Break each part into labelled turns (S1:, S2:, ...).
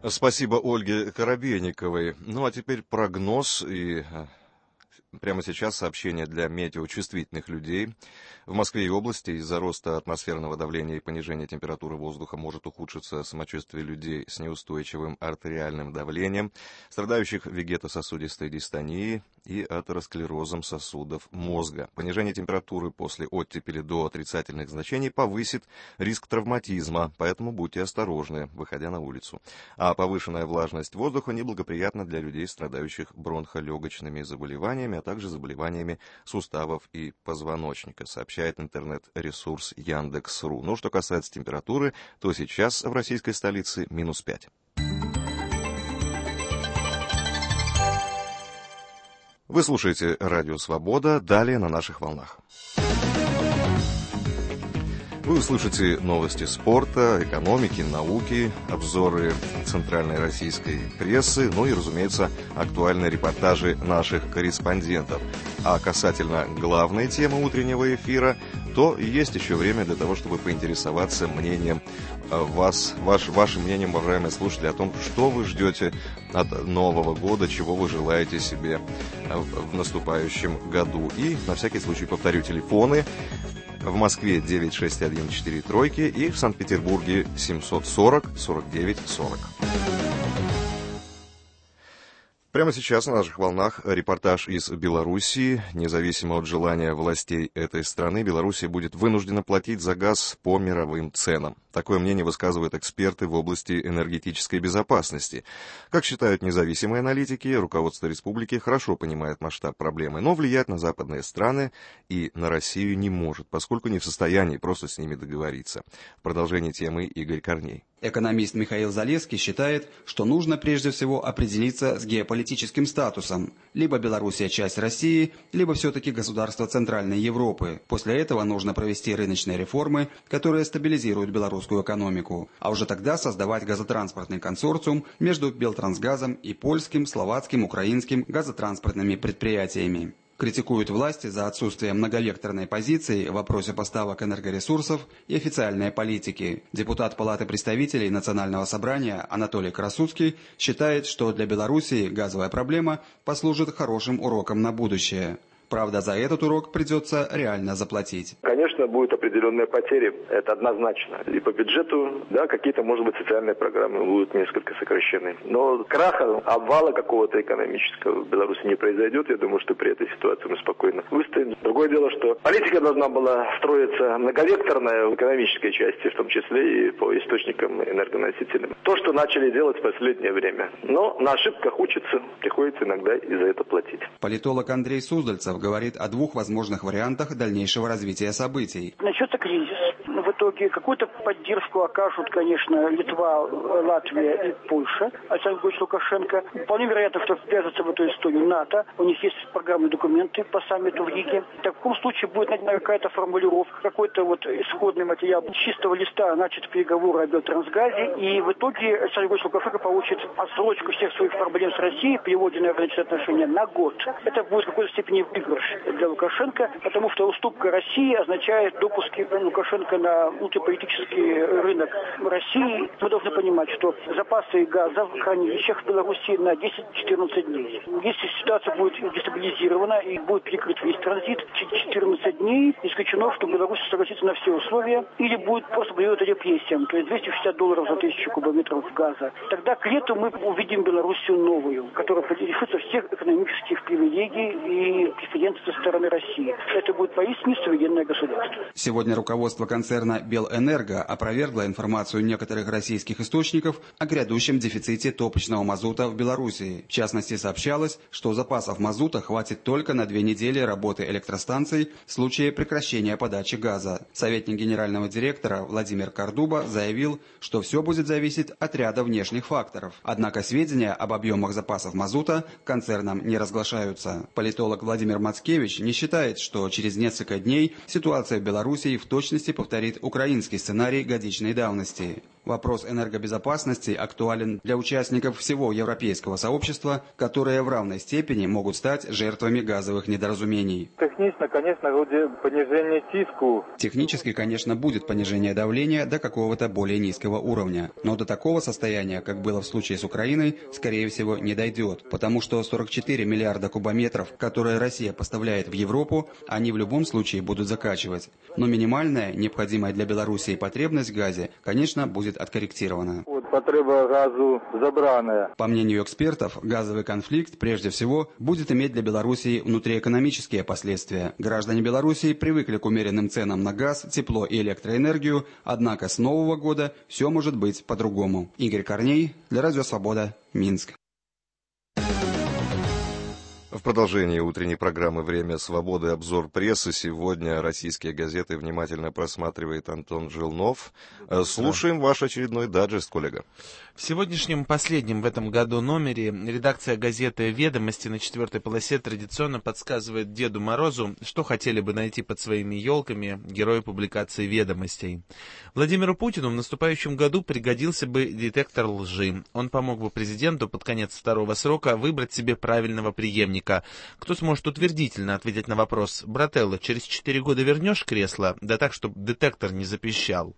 S1: Спасибо Ольге Коробейниковой. Ну а теперь прогноз и прямо сейчас сообщение для метеочувствительных людей. В Москве и области из-за роста атмосферного давления и понижения температуры воздуха может ухудшиться самочувствие людей с неустойчивым артериальным давлением, страдающих вегетососудистой дистонией и атеросклерозом сосудов мозга. Понижение температуры после оттепели до отрицательных значений повысит риск травматизма, поэтому будьте осторожны, выходя на улицу. А повышенная влажность воздуха неблагоприятна для людей, страдающих бронхолегочными заболеваниями, а также заболеваниями суставов и позвоночника, сообщает интернет-ресурс Яндекс.ру. Ну, что касается температуры, то сейчас в российской столице -5. Вы слушаете «Радио Свобода», далее на наших волнах. Вы услышите новости спорта, экономики, науки, обзоры центральной российской прессы, ну и, разумеется, актуальные репортажи наших корреспондентов. А касательно главной темы утреннего эфира, то есть еще время для того, чтобы поинтересоваться мнением вас, вашим мнением, уважаемые слушатели, о том, что вы ждете от Нового года, чего вы желаете себе в наступающем году. И, на всякий случай, повторю телефоны. В Москве 96143 и в Санкт-Петербурге 740-49-40. Прямо сейчас на наших волнах репортаж из Белоруссии. Независимо от желания властей этой страны, Белоруссия будет вынуждена платить за газ по мировым ценам. Такое мнение высказывают эксперты в области энергетической безопасности. Как считают независимые аналитики, руководство республики хорошо понимает масштаб проблемы, но влиять на западные страны и на Россию не может, поскольку не в состоянии просто с ними договориться. В продолжении темы Игорь Корней.
S2: Экономист Михаил Залесский считает, что нужно прежде всего определиться с геополитическим статусом. Либо Белоруссия часть России, либо все-таки государство Центральной Европы. После этого нужно провести рыночные реформы, которые стабилизируют белорусскую экономику. А уже тогда создавать газотранспортный консорциум между Белтрансгазом и польским, словацким, украинским газотранспортными предприятиями. Критикуют власти за отсутствие многовекторной позиции в вопросе поставок энергоресурсов и официальной политики. Депутат Палаты представителей Национального собрания Анатолий Красуцкий считает, что для Белоруссии газовая проблема послужит хорошим уроком на будущее. Правда, за этот урок придется реально заплатить.
S3: Конечно, будут определенные потери, это однозначно. И по бюджету, да, какие-то, может быть, социальные программы будут несколько сокращены. Но краха, обвала какого-то экономического в Беларуси не произойдет. Я думаю, что при этой ситуации мы спокойно выстоим. Другое дело, что политика должна была строиться многовекторная в экономической части, в том числе и по источникам энергоносителям. То, что начали делать в последнее время. Но на ошибках учатся, приходится иногда и за это платить.
S2: Политолог Андрей Суздальцев говорит о двух возможных вариантах дальнейшего развития событий.
S4: Начнется кризис. В итоге какую-то поддержку окажут, конечно, Литва, Латвия и Польша. Александр Григорьевич Лукашенко. Вполне вероятно, что ввяжется в эту историю НАТО. У них есть программные документы по саммиту в Риге. В таком случае будет найдена какая-то формулировка, какой-то исходный материал с чистого листа, начат переговоры о Белтрансгазе. И в итоге Александр Григорьевич Лукашенко получит отсрочку всех своих проблем с Россией, переводенные в рыночные отношения на год. Это будет в какой-то степени выигрыш для Лукашенко, потому что уступка России означает допуск Лукашенко на внутриполитический рынок России. Мы должны понимать, что запасы газа в хранилищах в Беларуси на 10-14 дней. Если ситуация будет дестабилизирована и будет перекрыт весь транзит, через 14 дней исключено, что Беларусь согласится на все условия или будет просто приводить репрессиям, то есть $260 за 1000 кубометров газа. Тогда к лету мы увидим Белоруссию новую, которая лишится всех экономических привилегий и преференций со стороны России. Это будет поистине суверенное государство.
S2: Сегодня руководство концерна «Белэнерго» опровергло информацию некоторых российских источников о грядущем дефиците топочного мазута в Белоруссии. В частности, сообщалось, что запасов мазута хватит только на 2 недели работы электростанций в случае прекращения подачи газа. Советник генерального директора Владимир Кардуба заявил, что все будет зависеть от ряда внешних факторов. Однако сведения об объемах запасов мазута концерном не разглашаются. Политолог Владимир Мацкевич не считает, что через несколько дней ситуация в Белоруссии в точности повторит украинский сценарий годичной давности. Вопрос энергобезопасности актуален для участников всего европейского сообщества, которые в равной степени могут стать жертвами газовых недоразумений. Технически, конечно, будет понижение давления до какого-то более низкого уровня, но до такого состояния, как было в случае с Украиной, скорее всего, не дойдет, потому что 44 миллиарда кубометров, которые Россия поставляет в Европу, они в любом случае будут закачивать. Но минимальная, необходимая для Белоруссии потребность в газе, конечно, будет откорректирована. По мнению экспертов, газовый конфликт, прежде всего, будет иметь для Белоруссии внутриэкономические последствия. Граждане Белоруссии привыкли к умеренным ценам на газ, тепло и электроэнергию, однако с нового года все может быть по-другому. Игорь Корней, для Радио Свобода, Минск.
S1: В продолжении утренней программы «Время свободы» обзор прессы. Сегодня российские газеты внимательно просматривает Антон Жилнов. Слушаем ваш очередной даджест, коллега.
S5: В сегодняшнем последнем в этом году номере редакция газеты «Ведомости» на 4-й полосе традиционно подсказывает Деду Морозу, что хотели бы найти под своими елками герои публикации «Ведомостей». Владимиру Путину в наступающем году пригодился бы детектор лжи. Он помог бы президенту под конец второго срока выбрать себе правильного преемника. Кто сможет утвердительно ответить на вопрос: «Брателло, через 4 года вернешь кресло?» Да так, чтобы детектор не запищал.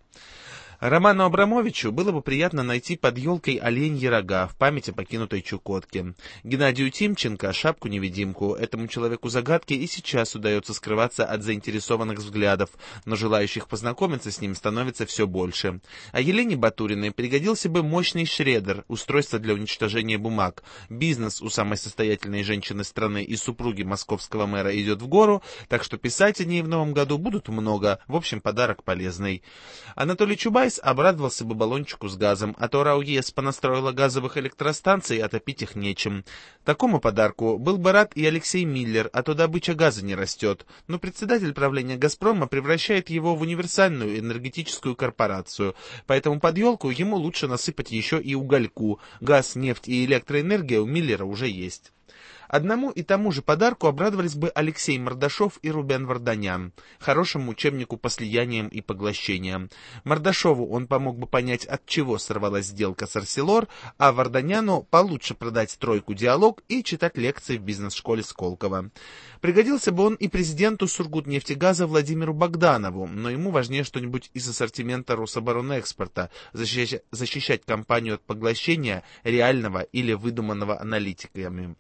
S5: Роману Абрамовичу было бы приятно найти под елкой оленьи рога в память о покинутой Чукотке. Геннадию Тимченко — шапку-невидимку. Этому человеку загадки и сейчас удается скрываться от заинтересованных взглядов, но желающих познакомиться с ним становится все больше. А Елене Батуриной пригодился бы мощный шредер, устройство для уничтожения бумаг. Бизнес у самой состоятельной женщины страны и супруги московского мэра идет в гору, так что писать о ней в новом году будут много. В общем, подарок полезный. Анатолий Чубайс обрадовался бы баллончику с газом, а то РАО-ЕС понастроила газовых электростанций, а топить их нечем. Такому подарку был бы рад и Алексей Миллер, а то добыча газа не растет. Но председатель правления «Газпрома» превращает его в универсальную энергетическую корпорацию, поэтому под елку ему лучше насыпать еще и угольку. Газ, нефть и электроэнергия у Миллера уже есть. Одному и тому же подарку обрадовались бы Алексей Мордашов и Рубен Варданян, хорошему учебнику по слияниям и поглощениям. Мордашову он помог бы понять, от чего сорвалась сделка с Арселор, а Варданяну получше продать тройку «Диалог» и читать лекции в бизнес-школе Сколково. Пригодился бы он и президенту Сургутнефтегаза Владимиру Богданову, но ему важнее что-нибудь из ассортимента Рособоронэкспорта, защищать компанию от поглощения реального или выдуманного аналитиками.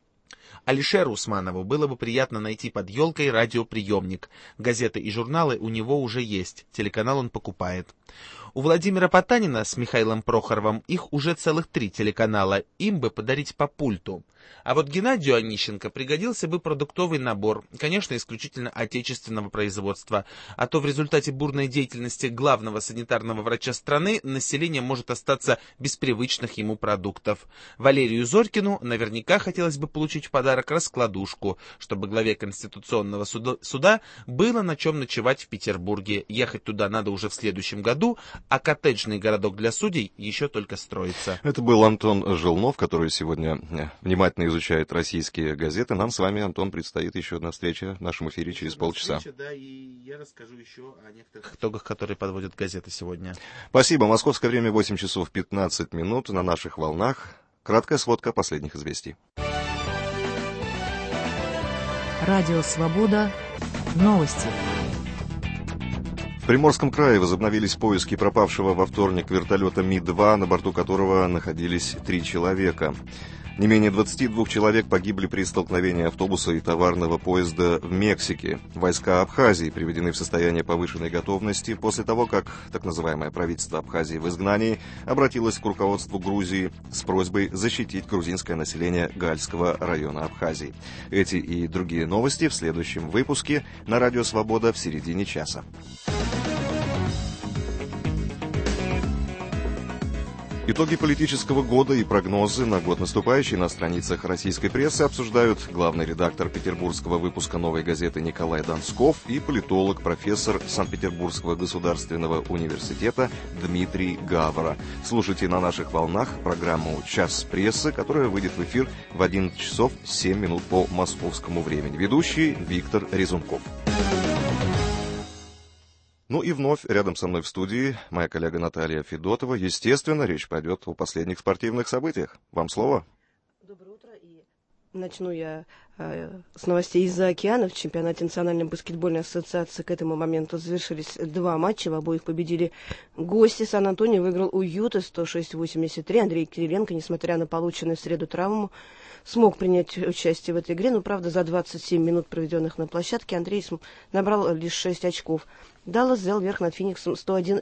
S5: Алишеру Усманову было бы приятно найти под елкой радиоприемник. Газеты и журналы у него уже есть, телеканал он покупает. У Владимира Потанина с Михаилом Прохоровым их уже целых 3 телеканала, им бы подарить по пульту. А вот Геннадию Онищенко пригодился бы продуктовый набор, конечно, исключительно отечественного производства, а то в результате бурной деятельности главного санитарного врача страны население может остаться без привычных ему продуктов. Валерию Зорькину наверняка хотелось бы получить в подарок раскладушку, чтобы главе Конституционного суда было на чем ночевать в Петербурге. Ехать туда надо уже в следующем году, а коттеджный городок для судей еще только строится.
S1: Это был Антон Жилнов, который сегодня внимательно изучает российские газеты. Нам с вами, Антон, предстоит еще одна встреча в нашем эфире через полчаса.
S5: Да, и я расскажу еще о некоторых итогах, которые подводят газеты сегодня.
S1: Спасибо. Московское время 8 часов 15 минут на наших волнах. Краткая сводка последних известий.
S6: Радио «Свобода». Новости.
S1: В Приморском крае возобновились поиски пропавшего во вторник вертолета Ми-2, на борту которого находились 3 человека. Не менее 22 человек погибли при столкновении автобуса и товарного поезда в Мексике. Войска Абхазии приведены в состояние повышенной готовности после того, как так называемое правительство Абхазии в изгнании обратилось к руководству Грузии с просьбой защитить грузинское население Гальского района Абхазии. Эти и другие новости в следующем выпуске на Радио Свобода в середине часа. Итоги политического года и прогнозы на год наступающий на страницах российской прессы обсуждают главный редактор петербургского выпуска «Новой газеты» Николай Донсков и политолог, профессор Санкт-Петербургского государственного университета Дмитрий Гавра. Слушайте на наших волнах программу «Час прессы», которая выйдет в эфир в 11 часов 7 минут по московскому времени. Ведущий Виктор Резунков. Ну и вновь рядом со мной в студии моя коллега Наталья Федотова. Естественно, речь пойдет о последних спортивных событиях. Вам слово.
S7: Доброе утро. И начну я с новостей из-за океана. В чемпионате Национальной баскетбольной ассоциации к этому моменту завершились 2 матча. В обоих победили гости. Сан-Антонио выиграл у Юты 106-83. Андрей Кириленко, несмотря на полученную в среду травму, смог принять участие в этой игре. Но, правда, за 27 минут, проведенных на площадке, Андрей набрал лишь 6 очков. Даллас взял верх над Фениксом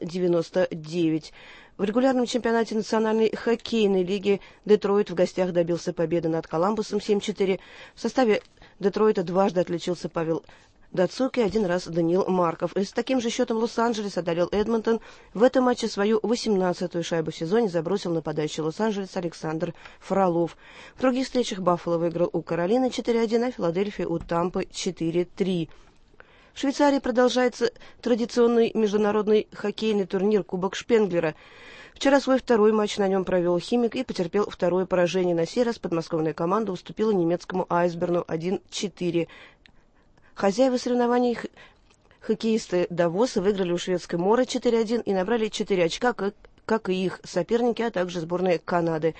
S7: 101-99. В регулярном чемпионате Национальной хоккейной лиги Детройт в гостях добился победы над Коламбусом 7-4. В составе Детройта дважды отличился Павел Дацук и 1 раз Даниил Марков. И с таким же счетом Лос-Анджелес одолел Эдмонтон. В этом матче свою 18-ю шайбу в сезоне забросил нападающий Лос-Анджелеса Александр Фролов. В других встречах Баффало выиграл у Каролины 4-1, а Филадельфия у Тампы 4-3. В Швейцарии продолжается традиционный международный хоккейный турнир Кубок Шпенглера. Вчера свой 2-й матч на нем провел «Химик» и потерпел 2-е поражение. На сей раз подмосковная команда уступила немецкому «Айсберну» 1-4. Хозяева соревнований хоккеисты Давоса выиграли у шведской Море 4-1 и набрали 4 очка, как и их соперники, а также сборная Канады.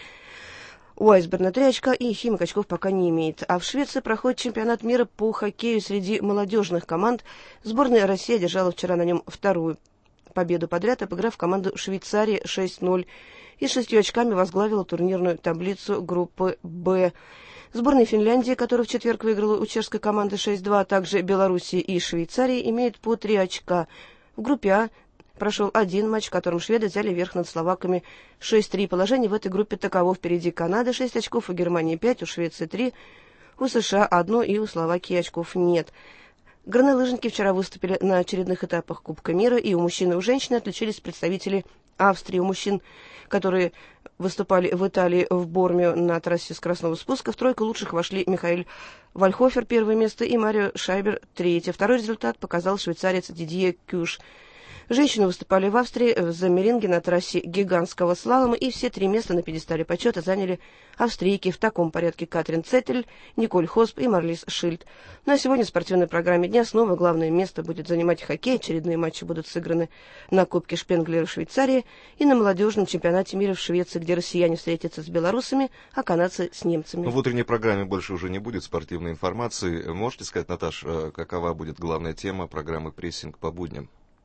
S7: У «Айсберна» 3 очка, и «Химик» очков пока не имеет. А в Швеции проходит чемпионат мира по хоккею среди молодежных команд. Сборная России одержала вчера на нем 2-ю победу подряд, обыграв команду Швейцарии 6-0. И 6 очками возглавила турнирную таблицу группы «Б». Сборная Финляндии, которая в четверг выиграла у чешской команды 6-2, а также Белоруссии и Швейцарии, имеют по 3 очка. В группе А прошел 1 матч, в котором шведы взяли верх над словаками 6-3. Положение в этой группе таково: впереди Канада 6 очков, у Германии 5, у Швеции 3, у США 1 и у Словакии очков нет. Горнолыжники вчера выступили на очередных этапах Кубка мира, и у мужчин и у женщин отличились представители Австрии. У мужчин, которые выступали в Италии в Бормио на трассе скоростного спуска, в 3 лучших вошли Михаэль Вальхофер 1 место и Марио Шайбер 3. 2-й результат показал швейцарец Дидье Кюш. Женщины выступали в Австрии в Замеринге на трассе гигантского слалома, и все 3 места на пьедестале почета заняли австрийки в таком порядке: Катрин Цеттель, Николь Хосп и Марлис Шильд. Ну а сегодня в спортивной программе дня снова главное место будет занимать хоккей. Очередные матчи будут сыграны на Кубке Шпенглера в Швейцарии и на молодежном чемпионате мира в Швеции, где россияне встретятся с белорусами, а канадцы с немцами.
S1: В утренней программе больше уже не будет спортивной информации. Можете сказать, Наташ, какова будет главная тема программы «Прессинг по будням»?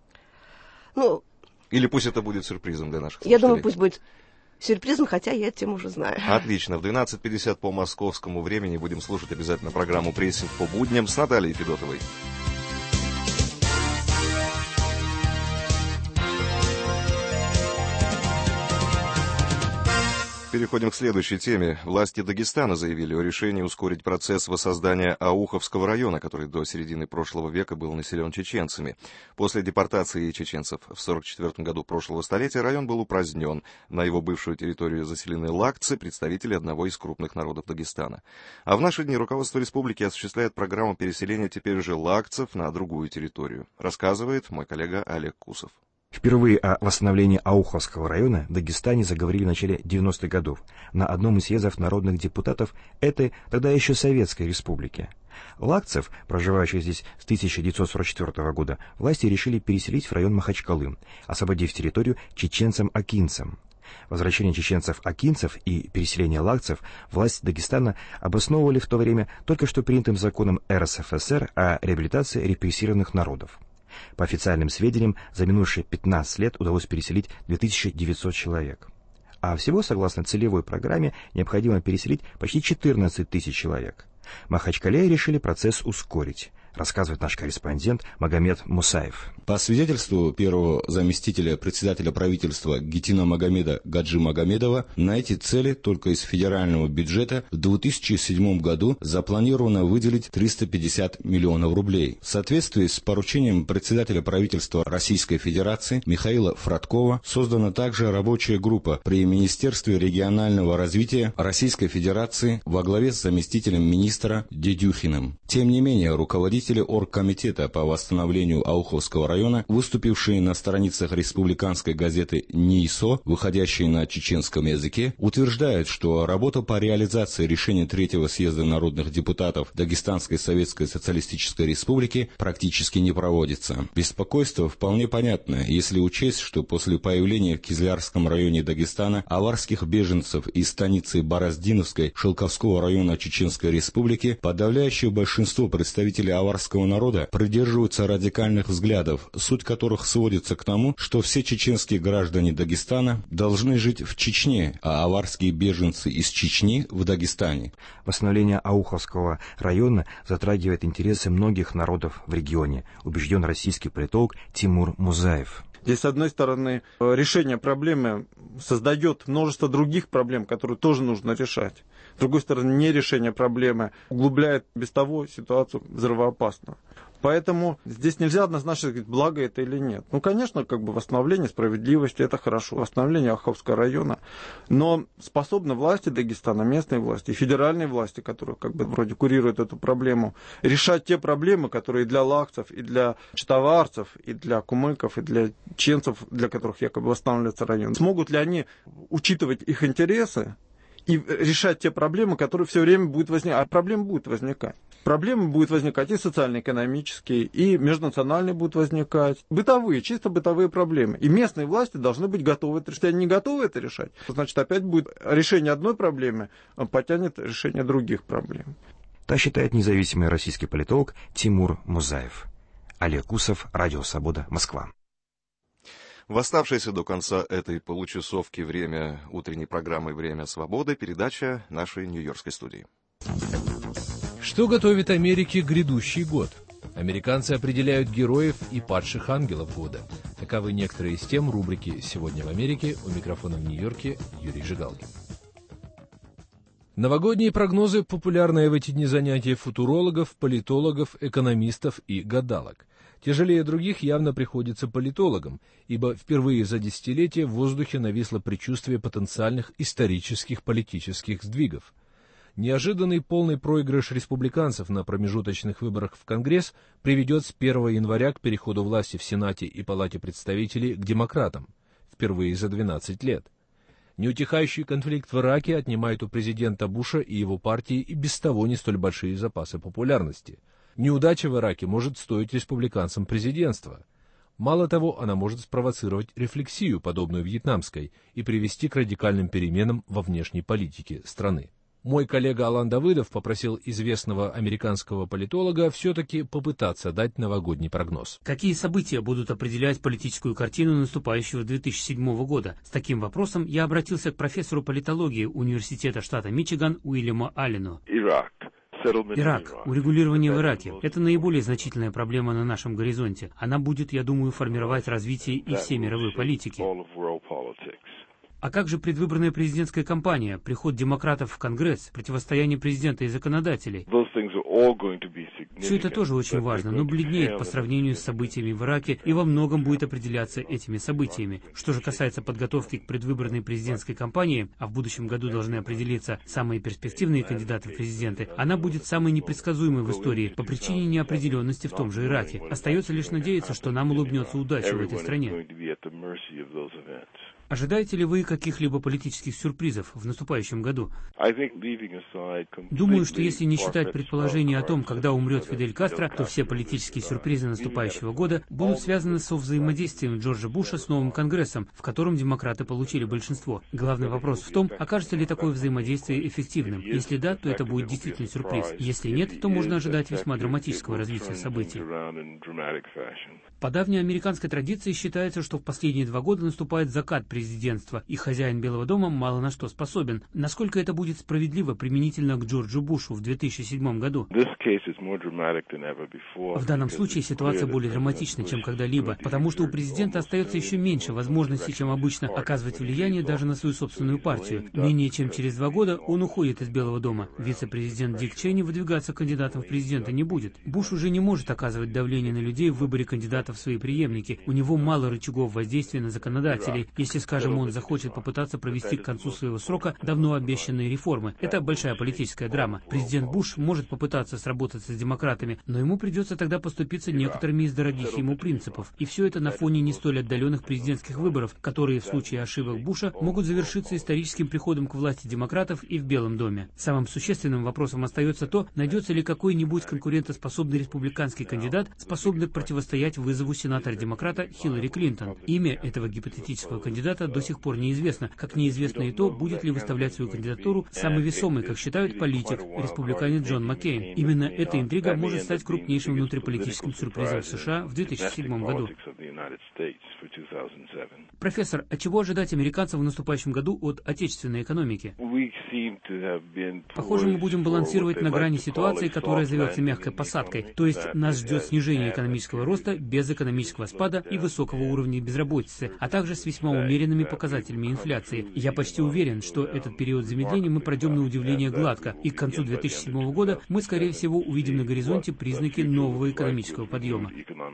S1: Или пусть это будет сюрпризом для наших слушателей?
S7: Я думаю, пусть будет сюрпризом, хотя я эту тему уже знаю.
S1: Отлично. В 12:50 по московскому времени будем слушать обязательно программу «Прессинг по будням» с Натальей Федотовой. Переходим к следующей теме. Власти Дагестана заявили о решении ускорить процесс воссоздания Ауховского района, который до середины прошлого века был населен чеченцами. После депортации чеченцев в 1944 году прошлого столетия район был упразднен. На его бывшую территорию заселены лакцы, представители одного из крупных народов Дагестана. А в наши дни руководство республики осуществляет программу переселения теперь уже лакцев на другую территорию. Рассказывает мой коллега Олег Кусов.
S8: Впервые о восстановлении Ауховского района в Дагестане заговорили в начале 90-х годов на одном из съездов народных депутатов этой тогда еще Советской Республики. Лакцев, проживающих здесь с 1944 года, власти решили переселить в район Махачкалы, освободив территорию чеченцам-акинцам. Возвращение чеченцев-акинцев и переселение лакцев власти Дагестана обосновывали в то время только что принятым законом РСФСР о реабилитации репрессированных народов. По официальным сведениям, за минувшие 15 лет удалось переселить 2900 человек. А всего, согласно целевой программе, необходимо переселить почти 14 тысяч человек. В Махачкале решили процесс ускорить, рассказывает наш корреспондент Магомед Мусаев.
S9: По свидетельству первого заместителя председателя правительства Гетина Магомеда Гаджи Магомедова, на эти цели только из федерального бюджета в 2007 году запланировано выделить 350 миллионов рублей. В соответствии с поручением председателя правительства Российской Федерации Михаила Фродкова создана также рабочая группа при Министерстве регионального развития Российской Федерации во главе с заместителем министра Дедюхиным. Тем не менее, руководитель заместители оргкомитета по восстановлению Ауховского района, выступившие на страницах республиканской газеты «НИИСО», выходящей на чеченском языке, утверждают, что работа по реализации решения Третьего съезда народных депутатов Дагестанской Советской Социалистической Республики практически не проводится. Беспокойство вполне понятно, если учесть, что после появления в Кизлярском районе Дагестана аварских беженцев из станицы Бороздиновской Шелковского района Чеченской Республики подавляющее большинство представителей аварского народа придерживаются радикальных взглядов, суть которых сводится к тому, что все чеченские граждане Дагестана должны жить в Чечне, а аварские беженцы из Чечни в Дагестане.
S8: Восстановление Ауховского района затрагивает интересы многих народов в регионе, убежден российский политолог Тимур Музаев.
S10: Здесь, с одной стороны, решение проблемы создает множество других проблем, которые тоже нужно решать. С другой стороны, нерешение проблемы углубляет без того ситуацию взрывоопасную. Поэтому здесь нельзя однозначно сказать, благо это или нет. Ну, конечно, восстановление справедливости, это хорошо, восстановление Ауховского района. Но способны власти Дагестана, местные власти и федеральные власти, которые вроде курируют эту проблему, решать те проблемы, которые и для лакцев, и для читоварцев, и для кумыков, и для чеченцев, для которых якобы восстанавливается район. Смогут ли они учитывать их интересы и решать те проблемы, которые все время будут возникать? А проблемы будут возникать. Проблемы будут возникать и социально-экономические, и межнациональные будут возникать. Бытовые, чисто бытовые проблемы. И местные власти должны быть готовы это решать. Если они не готовы это решать, значит, опять будет решение одной проблемы, потянет решение других проблем.
S8: Так считает независимый российский политолог Тимур Музаев. Олег Кусов, Радио Свобода, Москва.
S1: В оставшееся до конца этой получасовки время утренней программы «Время свободы» передача нашей нью-йоркской студии.
S11: Что готовит Америке грядущий год? Американцы определяют героев и падших ангелов года. Таковы некоторые из тем рубрики «Сегодня в Америке». У микрофона в Нью-Йорке Юрий Жигалкин. Новогодние прогнозы – популярное в эти дни занятие футурологов, политологов, экономистов и гадалок. Тяжелее других явно приходится политологам, ибо впервые за десятилетие в воздухе нависло предчувствие потенциальных исторических политических сдвигов. Неожиданный полный проигрыш республиканцев на промежуточных выборах в Конгресс приведет с 1 января к переходу власти в Сенате и Палате представителей к демократам, впервые за 12 лет. Неутихающий конфликт в Ираке отнимает у президента Буша и его партии и без того не столь большие запасы популярности. Неудача в Ираке может стоить республиканцам президентства. Мало того, она может спровоцировать рефлексию, подобную вьетнамской, и привести к радикальным переменам во внешней политике страны. Мой коллега Алан Давыдов попросил известного американского политолога все-таки попытаться дать новогодний прогноз.
S12: Какие события будут определять политическую картину наступающего 2007 года? С таким вопросом я обратился к профессору политологии Университета штата Мичиган Уильяму Аллену. Ирак. Урегулирование в Ираке – это наиболее значительная проблема на нашем горизонте. Она будет, я думаю, формировать развитие и всей мировой политики. А как же предвыборная президентская кампания, приход демократов в Конгресс, противостояние президента и законодателей? Все это тоже очень важно, но бледнеет по сравнению с событиями в Ираке и во многом будет определяться этими событиями. Что же касается подготовки к предвыборной президентской кампании, а в будущем году должны определиться самые перспективные кандидаты в президенты, она будет самой непредсказуемой в истории по причине неопределенности в том же Ираке. Остается лишь надеяться, что нам улыбнется удача в этой стране. Ожидаете ли вы каких-либо политических сюрпризов в наступающем году? Думаю, что если не считать предположение о том, когда умрет Фидель Кастро, то все политические сюрпризы наступающего года будут связаны со взаимодействием Джорджа Буша с новым Конгрессом, в котором демократы получили большинство. Главный вопрос в том, окажется ли такое взаимодействие эффективным. Если да, то это будет действительно сюрприз. Если нет, то можно ожидать весьма драматического развития событий. По давней американской традиции считается, что в последние 2 года наступает закат президентства, и хозяин Белого дома мало на что способен. Насколько это будет справедливо применительно к Джорджу Бушу в 2007 году? В данном случае ситуация более драматична, чем когда-либо, потому что у президента остается еще меньше возможностей, чем обычно, оказывать влияние даже на свою собственную партию. Менее чем через 2 года он уходит из Белого дома. Вице-президент Дик Чейни выдвигаться кандидатом в президенты не будет. Буш уже не может оказывать давление на людей в выборе кандидатов в свои преемники. У него мало рычагов воздействия на законодателей. Если скажем, он захочет попытаться провести к концу своего срока давно обещанные реформы. Это большая политическая драма. Президент Буш может попытаться сработаться с демократами, но ему придется тогда поступиться некоторыми из дорогих ему принципов. И все это на фоне не столь отдаленных президентских выборов, которые в случае ошибок Буша могут завершиться историческим приходом к власти демократов и в Белом доме. Самым существенным вопросом остается то, найдется ли какой-нибудь конкурентоспособный республиканский кандидат, способный противостоять вызову сенатора-демократа Хиллари Клинтон. Имя этого гипотетического кандидата до сих пор неизвестно, как неизвестно и то, будет ли выставлять свою кандидатуру самый весомый, как считают, политик, республиканец Джон Маккейн. Именно эта интрига может стать крупнейшим внутриполитическим сюрпризом в США в 2007 году. Профессор, а чего ожидать американцам в наступающем году от отечественной экономики? Похоже, мы будем балансировать на грани ситуации, которая зовется мягкой посадкой, то есть нас ждет снижение экономического роста без экономического спада и высокого уровня безработицы, а также с весьма умеренными показателями инфляции. Я почти уверен, что этот период замедления мы пройдем на удивление гладко, и к концу 2007 года мы, скорее всего, увидим на горизонте признаки нового экономического подъема.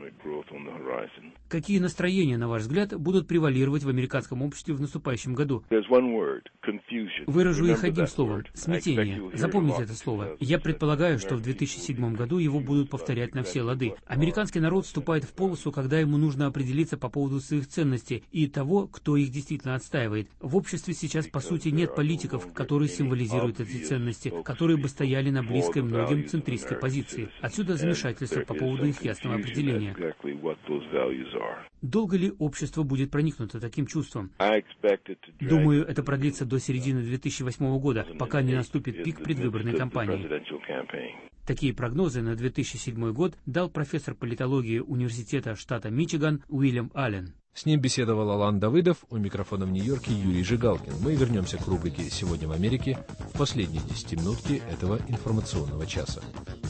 S12: Какие настроения, на ваш взгляд, будут превалировать в американском обществе в наступающем году? Выражу их одним словом – смятение. Запомните это слово. Я предполагаю, что в 2007 году его будут повторять на все лады. Американский народ вступает в полосу, когда ему нужно определиться по поводу своих ценностей и того, кто их действительно отстаивает. В обществе сейчас, по сути, нет политиков, которые символизируют эти ценности, которые бы стояли на близкой многим центристской позиции. Отсюда замешательство по поводу их ясного определения. Долго ли общество будет проникнуто таким чувством? Думаю, это продлится до середины 2008 года, пока не наступит пик предвыборной кампании. Такие прогнозы на 2007 год дал профессор политологии Университета штата Мичиган Уильям Аллен.
S11: С ним беседовал Алан Давыдов, у микрофона в Нью-Йорке Юрий Жигалкин. Мы вернемся к рубрике «Сегодня в Америке» в последние 10 минутки этого информационного часа.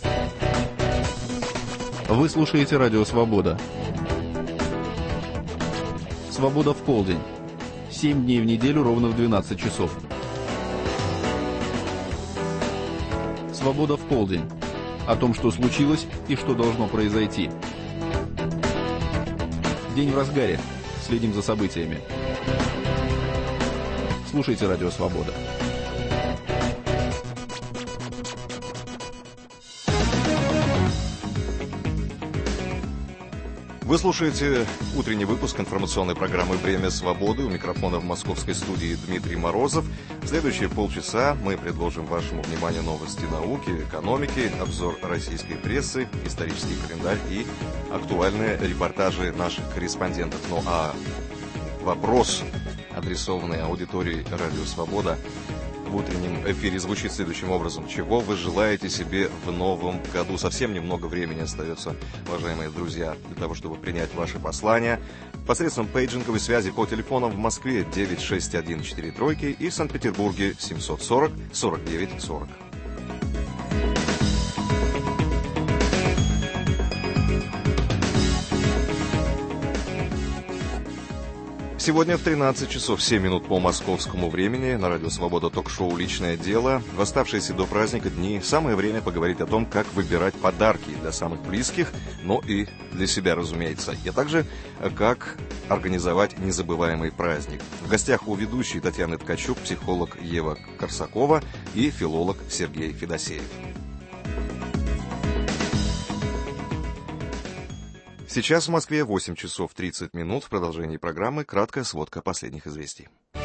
S13: Вы слушаете Радио Свобода. Свобода в полдень. 7 дней в неделю ровно в 12 часов. Свобода в полдень. О том, что случилось и что должно произойти. День в разгаре. Следим за событиями. Слушайте Радио Свобода.
S1: Вы слушаете утренний выпуск информационной программы «Время свободы». У микрофона в московской студии Дмитрий Морозов. В следующие полчаса мы предложим вашему вниманию новости науки, экономики, обзор российской прессы, исторический календарь и актуальные репортажи наших корреспондентов. Ну а вопрос, адресованный аудитории «Радио Свобода», в утреннем эфире звучит следующим образом. Чего вы желаете себе в новом году? Совсем немного времени остается, уважаемые друзья, для того, чтобы принять ваши послания посредством пейджинговой связи по телефонам в Москве 96143 и в Санкт-Петербурге 740 49 40. Сегодня в 13 часов 7 минут по московскому времени на Радио Свобода ток-шоу «Личное дело». В оставшиеся до праздника дни самое время поговорить о том, как выбирать подарки для самых близких, но и для себя, разумеется. И также, как организовать незабываемый праздник. В гостях у ведущей Татьяны Ткачук, психолог Ева Корсакова и филолог Сергей Федосеев. Сейчас в Москве 8 часов 30 минут. В продолжении программы краткая сводка последних известий.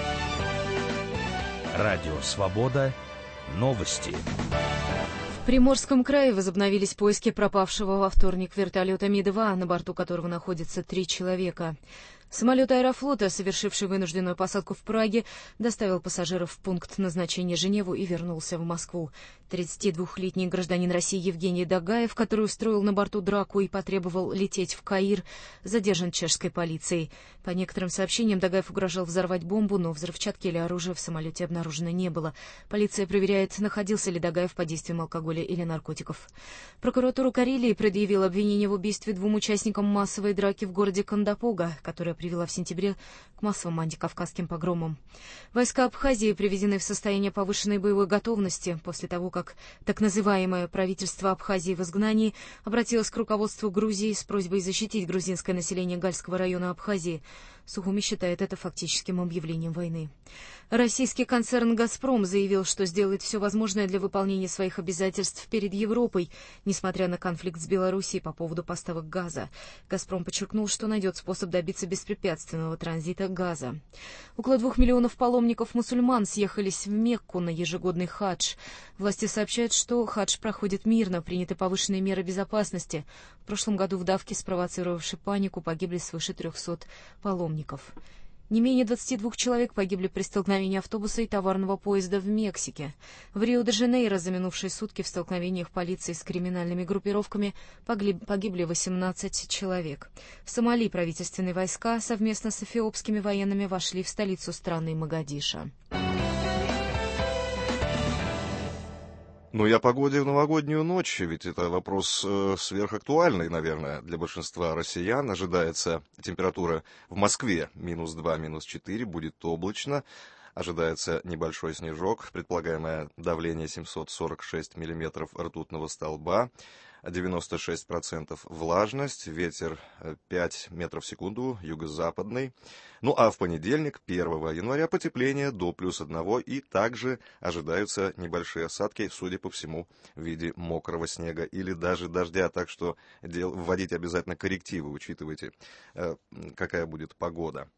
S14: Радио «Свобода». Новости.
S6: В Приморском крае возобновились поиски пропавшего во вторник вертолета Ми-2, на борту которого находится 3 человека. Самолет Аэрофлота, совершивший вынужденную посадку в Праге, доставил пассажиров в пункт назначения Женеву и вернулся в Москву. 32-летний гражданин России Евгений Дагаев, который устроил на борту драку и потребовал лететь в Каир, задержан чешской полицией. По некоторым сообщениям, Дагаев угрожал взорвать бомбу, но взрывчатки или оружия в самолете обнаружено не было. Полиция проверяет, находился ли Дагаев под действием алкоголя или наркотиков. Прокуратура Карелии предъявила обвинение в убийстве 2 участникам массовой драки в городе Кандапога, которая привела в сентябре к массовым антикавказским погромам. Войска Абхазии приведены в состояние повышенной боевой готовности после того, как так называемое правительство Абхазии в изгнании обратилось к руководству Грузии с просьбой защитить грузинское население Гальского района Абхазии. Сухуми считает это фактическим объявлением войны. Российский концерн «Газпром» заявил, что сделает все возможное для выполнения своих обязательств перед Европой, несмотря на конфликт с Белоруссией по поводу поставок газа. «Газпром» подчеркнул, что найдет способ добиться беспрепятственного транзита газа. Около 2 миллионов паломников-мусульман съехались в Мекку на ежегодный хадж. Власти сообщают, что хадж проходит мирно, приняты повышенные меры безопасности. В прошлом году в давке, спровоцировавшей панику, погибли свыше 300 паломников. Не менее 22 человек погибли при столкновении автобуса и товарного поезда в Мексике. В Рио-де-Жанейро за минувшие сутки в столкновениях полиции с криминальными группировками погибли 18 человек. В Сомали правительственные войска совместно с эфиопскими военными вошли в столицу страны Могадишо.
S1: Ну и о погоде в новогоднюю ночь, ведь это вопрос сверхактуальный, наверное, для большинства россиян. Ожидается температура в Москве -2, -4, будет облачно. Ожидается небольшой снежок, предполагаемое давление 746 миллиметров ртутного столба, 96% влажность, ветер 5 метров в секунду, юго-западный. Ну а в понедельник, 1 января, потепление до +1, и также ожидаются небольшие осадки, судя по всему, в виде мокрого снега или даже дождя, так что вводите обязательно коррективы, учитывайте, какая будет погода.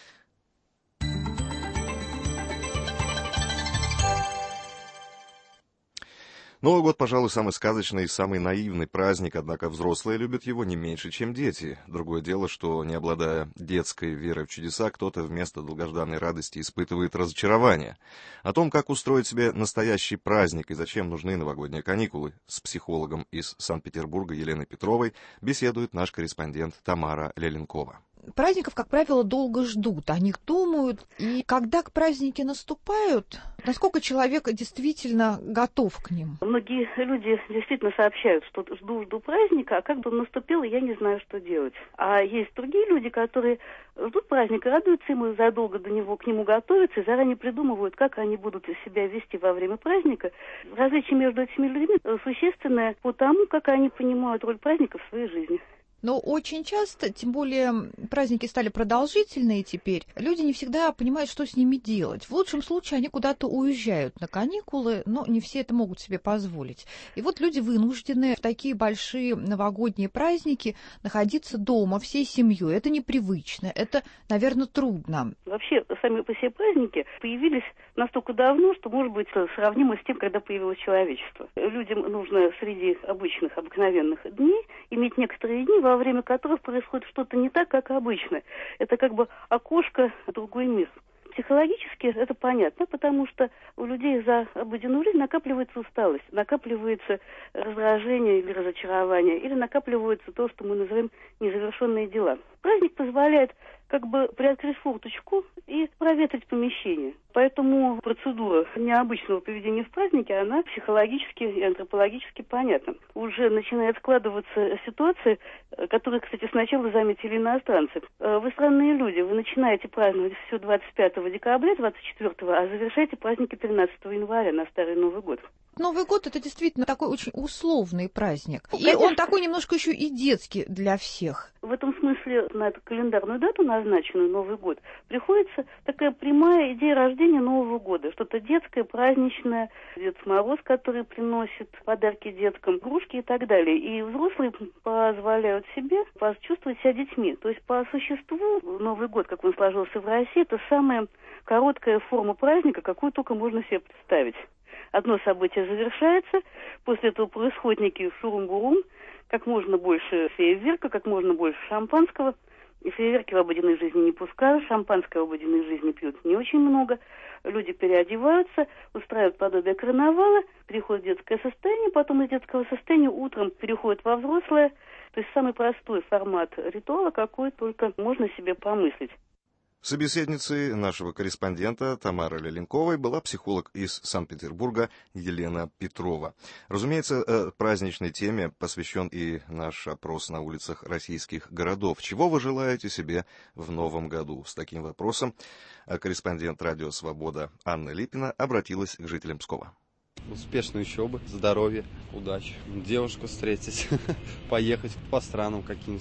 S1: Новый год, пожалуй, самый сказочный и самый наивный праздник, однако взрослые любят его не меньше, чем дети. Другое дело, что, не обладая детской верой в чудеса, кто-то вместо долгожданной радости испытывает разочарование. О том, как устроить себе настоящий праздник и зачем нужны новогодние каникулы, с психологом из Санкт-Петербурга Еленой Петровой беседует наш корреспондент Тамара Леленкова.
S15: Праздников, как правило, долго ждут, о них думают. И когда праздники наступают, насколько человек действительно готов к ним?
S16: Многие люди действительно сообщают, что жду праздника, а как бы он наступил, я не знаю, что делать. А есть другие люди, которые ждут праздника, радуются ему, задолго до него к нему готовятся и заранее придумывают, как они будут себя вести во время праздника. Различие между этими людьми существенное по тому, как они понимают роль праздника в своей жизни.
S15: Но очень часто, тем более праздники стали продолжительные теперь, люди не всегда понимают, что с ними делать. В лучшем случае они куда-то уезжают на каникулы, но не все это могут себе позволить. И вот люди вынуждены в такие большие новогодние праздники находиться дома всей семьей. Это непривычно, это, наверное, трудно.
S16: Вообще, сами по себе праздники появились настолько давно, что, может быть, сравнимо с тем, когда появилось человечество. Людям нужно среди обычных, обыкновенных дней иметь некоторые дни, во время которых происходит что-то не так, как обычно. Это как бы окошко в другой мир. Психологически это понятно, потому что у людей за обыденную жизнь накапливается усталость, накапливается раздражение или разочарование, или накапливается то, что мы называем незавершенные дела. Праздник позволяет как бы приоткрыть форточку и проветрить помещение. Поэтому процедура необычного поведения в празднике, она психологически и антропологически понятна. Уже начинает складываться ситуация, которую, кстати, сначала заметили иностранцы. Вы странные люди, вы начинаете праздновать все 25 декабря, 24, а завершаете праздники 13 января на Старый Новый год.
S15: Новый год — это действительно такой очень условный праздник.
S16: Ну,
S15: и он такой немножко еще и детский для всех.
S16: В этом смысле на эту календарную дату, назначенную Новый год, приходится такая прямая идея рождения Нового года. Что-то детское, праздничное, Дед Мороз, который приносит подарки деткам, игрушки и так далее. И взрослые позволяют себе почувствовать себя детьми. То есть по существу Новый год, как он сложился в России, это самая короткая форма праздника, какую только можно себе представить. Одно событие завершается, после этого происходит некий шурум-бурум, как можно больше фейерверка, как можно больше шампанского. И фейерверки в обыденной жизни не пускают, шампанское в обыденной жизни пьют не очень много. Люди переодеваются, устраивают подобие карнавала, переходят в детское состояние, потом из детского состояния утром переходят во взрослое. То есть самый простой формат ритуала, какой только можно себе помыслить.
S1: Собеседницей нашего корреспондента Тамары Леленковой была психолог из Санкт-Петербурга Елена Петрова. Разумеется, праздничной теме посвящен и наш опрос на улицах российских городов. Чего вы желаете себе в новом году? С таким вопросом корреспондент «Радио Свобода» Анна Липина обратилась к жителям Пскова.
S17: Успешной учебы, здоровья, удачи, девушку встретить, поехать по странам каким-нибудь.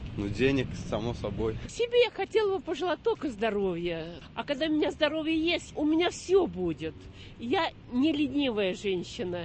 S17: Ну, денег, само собой.
S18: Себе я хотела бы пожелать только здоровья. А когда у меня здоровье есть, у меня все будет. Я не ленивая женщина.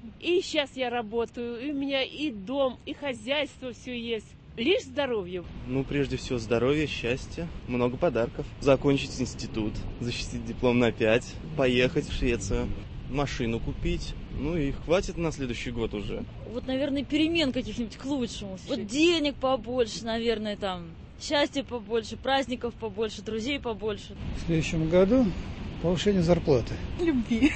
S18: И сейчас я работаю, и у меня и дом, и хозяйство, все есть. Лишь здоровье.
S19: Ну, прежде всего, здоровье, счастье, много подарков. Закончить институт, защитить диплом на 5, поехать в Швецию, машину купить. Ну и хватит на следующий год уже.
S20: Вот, наверное, перемен каких-нибудь к лучшему. Вот денег побольше, наверное, там, счастья побольше, праздников побольше, друзей побольше.
S21: В следующем году повышение зарплаты.
S22: Любви.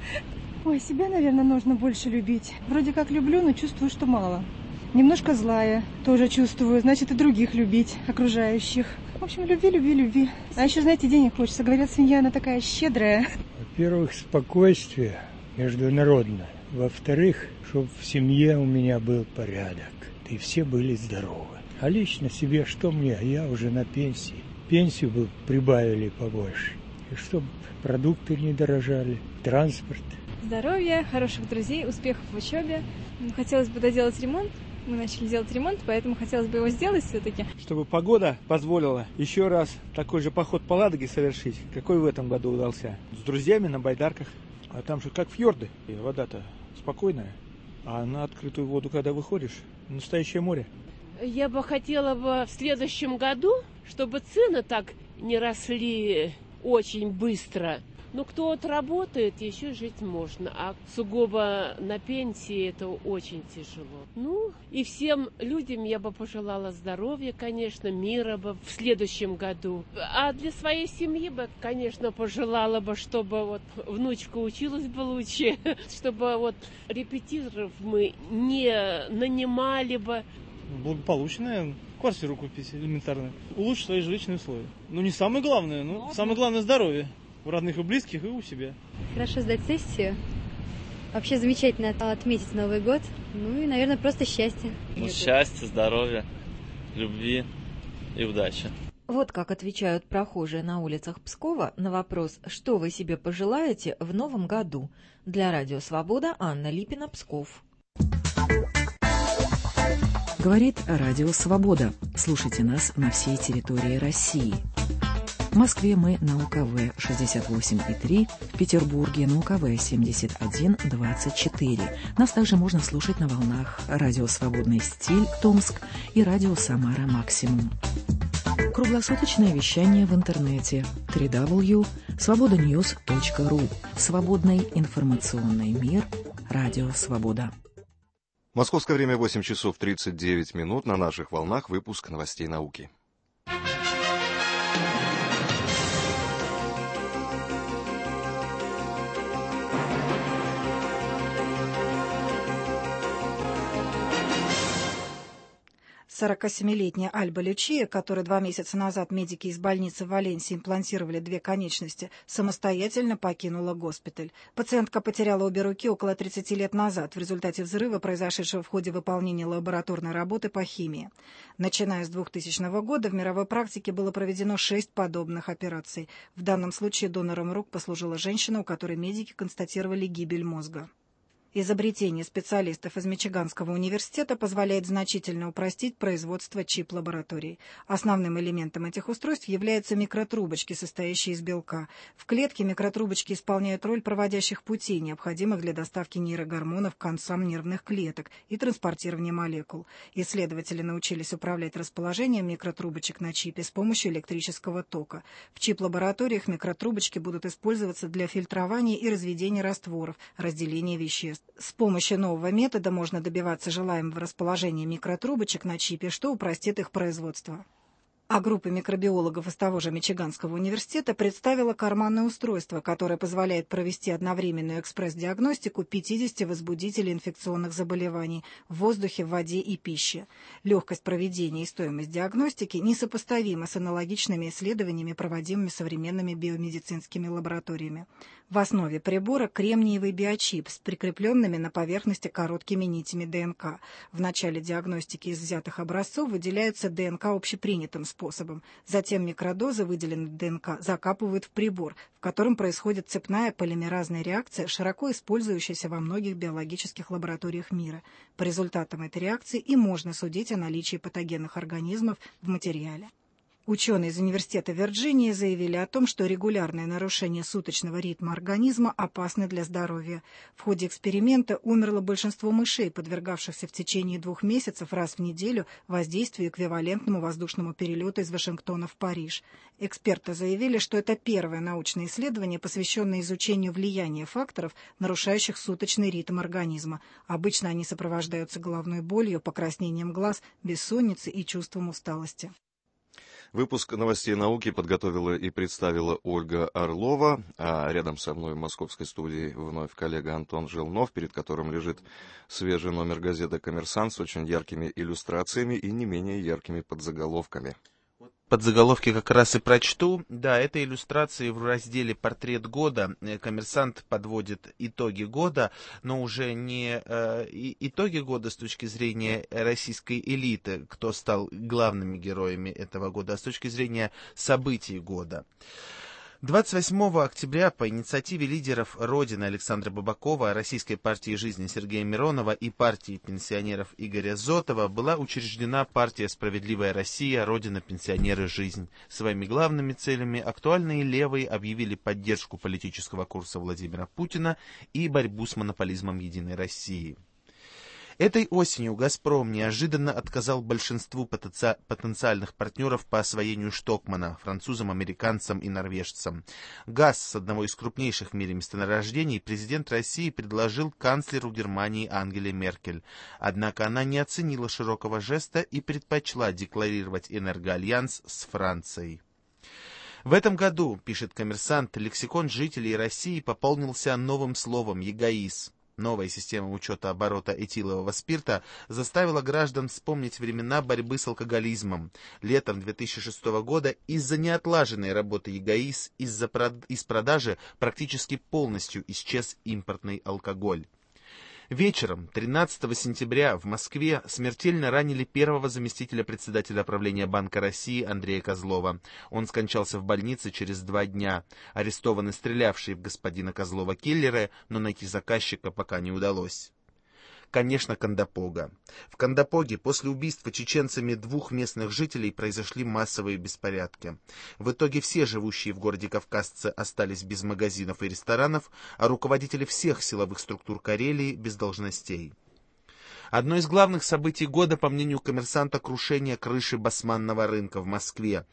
S22: Ой, себя, наверное, нужно больше любить. Вроде как люблю, но чувствую, что мало. Немножко злая, тоже чувствую, значит, и других любить, окружающих. В общем, любви. А еще, знаете, денег хочется. Говорят, свинья, она такая щедрая.
S21: Во-первых, спокойствие международное. Во-вторых, чтобы в семье у меня был порядок, и все были здоровы. А лично себе, что мне? Я уже на пенсии. Пенсию бы прибавили побольше. И чтобы продукты не дорожали, транспорт.
S23: Здоровья, хороших друзей, успехов в учебе. Хотелось бы доделать ремонт. Мы начали делать ремонт, поэтому хотелось бы его сделать все-таки.
S24: Чтобы погода позволила еще раз такой же поход по Ладоге совершить, какой в этом году удался. С друзьями на байдарках. А там же как фьорды. И вода-то спокойная. А на открытую воду, когда выходишь, настоящее море.
S18: Я бы хотела в следующем году, чтобы цены так не росли очень быстро. Но кто отработает, еще жить можно. А сугубо на пенсии это очень тяжело. Ну, и всем людям я бы пожелала здоровья, конечно, мира бы в следующем году. А для своей семьи бы, конечно, пожелала бы, чтобы вот внучка училась бы лучше, чтобы вот репетиторов мы не нанимали бы.
S24: Благополучная квартиру купить элементарно. Улучшить свои жилищные условия. Ну, не самое главное, но самое главное здоровье. У родных и близких, и у себя.
S25: Хорошо сдать сессию. Вообще замечательно отметить Новый год. Ну и, наверное, просто счастье.
S26: Ну, счастья, здоровья, любви и удачи.
S27: Вот как отвечают прохожие на улицах Пскова на вопрос, что вы себе пожелаете в новом году. Для Радио Свобода Анна Липина, Псков.
S28: Говорит Радио Свобода. Слушайте нас на всей территории России. В Москве мы на УКВ 68,3, в Петербурге на УКВ 71,24. Нас также можно слушать на волнах Радио Свободный стиль Томск и Радио Самара Максимум. Круглосуточное вещание в интернете www.svobodanews.ru. Свободный информационный мир. Радио Свобода.
S1: Московское время 8 часов 39 минут. На наших волнах выпуск новостей науки.
S29: 47-летняя Альба Лючия, которой 2 месяца назад медики из больницы в Валенсии имплантировали 2 конечности, самостоятельно покинула госпиталь. Пациентка потеряла обе руки около 30 лет назад в результате взрыва, произошедшего в ходе выполнения лабораторной работы по химии. Начиная с 2000 года в мировой практике было проведено 6 подобных операций. В данном случае донором рук послужила женщина, у которой медики констатировали гибель мозга. Изобретение специалистов из Мичиганского университета позволяет значительно упростить производство чип-лабораторий. Основным элементом этих устройств являются микротрубочки, состоящие из белка. В клетке микротрубочки исполняют роль проводящих путей, необходимых для доставки нейрогормонов к концам нервных клеток и транспортирования молекул. Исследователи научились управлять расположением микротрубочек на чипе с помощью электрического тока. В чип-лабораториях микротрубочки будут использоваться для фильтрования и разведения растворов, разделения веществ. С помощью нового метода можно добиваться желаемого расположения микротрубочек на чипе, что упростит их производство. А группа микробиологов из того же Мичиганского университета представила карманное устройство, которое позволяет провести одновременную экспресс-диагностику 50 возбудителей инфекционных заболеваний в воздухе, в воде и пище. Легкость проведения и стоимость диагностики несопоставимы с аналогичными исследованиями, проводимыми современными биомедицинскими лабораториями. В основе прибора кремниевый биочип с прикрепленными на поверхности короткими нитями ДНК. В начале диагностики из взятых образцов выделяются ДНК общепринятым способом способом. Затем микродозы выделенной ДНК закапывают в прибор, в котором происходит цепная полимеразная реакция, широко использующаяся во многих биологических лабораториях мира. По результатам этой реакции и можно судить о наличии патогенных организмов в материале. Ученые из Университета Вирджинии заявили о том, что регулярное нарушение суточного ритма организма опасно для здоровья. В ходе эксперимента умерло большинство мышей, подвергавшихся в течение 2 месяцев раз в неделю воздействию эквивалентному воздушному перелету из Вашингтона в Париж. Эксперты заявили, что это первое научное исследование, посвященное изучению влияния факторов, нарушающих суточный ритм организма. Обычно они сопровождаются головной болью, покраснением глаз, бессонницей и чувством усталости.
S1: Выпуск новостей науки подготовила и представила Ольга Орлова, а рядом со мной в московской студии вновь коллега Антон Желнов, перед которым лежит свежий номер газеты «Коммерсант» с очень яркими иллюстрациями и не менее яркими подзаголовками.
S2: Подзаголовки как раз и прочту. Да, это иллюстрации в разделе «Портрет года». «Коммерсант» подводит итоги года, но уже не итоги года с точки зрения российской элиты, кто стал главными героями этого года, а с точки зрения событий года. 28 октября по инициативе лидеров Родины Александра Бабакова, Российской партии жизни Сергея Миронова и партии пенсионеров Игоря Зотова была учреждена партия «Справедливая Россия. Родина, пенсионеры, жизнь». Своими главными целями актуальные левые объявили поддержку политического курса Владимира Путина и борьбу с монополизмом «Единой России». Этой осенью «Газпром» неожиданно отказал большинству потенциальных партнеров по освоению Штокмана, французам, американцам и норвежцам. Газ с одного из крупнейших в мире месторождений президент России предложил канцлеру Германии Ангеле Меркель. Однако она не оценила широкого жеста и предпочла декларировать энергоальянс с Францией. В этом году, пишет «Коммерсант», лексикон жителей России пополнился новым словом «егоиз». Новая система учета оборота этилового спирта заставила граждан вспомнить времена борьбы с алкоголизмом. Летом 2006 года из-за неотлаженной работы ЕГАИС из продажи практически полностью исчез импортный алкоголь. Вечером 13 сентября в Москве смертельно ранили первого заместителя председателя правления Банка России Андрея Козлова. Он скончался в больнице через 2 дня. Арестованы стрелявшие в господина Козлова киллеры, но найти заказчика пока не удалось. Конечно, Кандапога. В Кандапоге после убийства чеченцами 2 местных жителей произошли массовые беспорядки. В итоге все живущие в городе кавказцы остались без магазинов и ресторанов, а руководители всех силовых структур Карелии без должностей. Одно из главных событий года, по мнению «Коммерсанта», крушение крыши Басманного рынка в Москве.